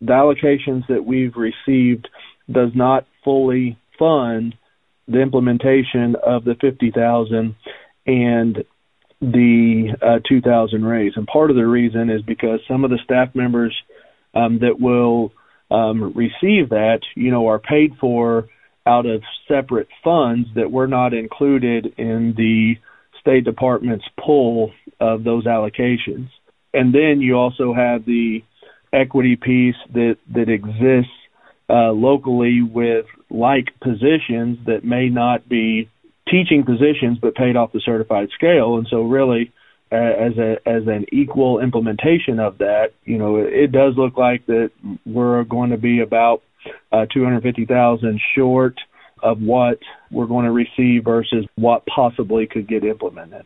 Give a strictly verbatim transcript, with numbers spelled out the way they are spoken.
the allocations that we've received does not fully fund the implementation of the fifty thousand and the uh, two thousand raise. And part of the reason is because some of the staff members um, that will um, receive that, you know, are paid for out of separate funds that were not included in the State Department's pool of those allocations. And then you also have the equity piece that, that exists uh, locally with like positions that may not be teaching positions but paid off the certified scale. And so really uh, as a as an equal implementation of that, you know, it, it does look like that we're going to be about uh, two hundred fifty thousand short of what we're going to receive versus what possibly could get implemented.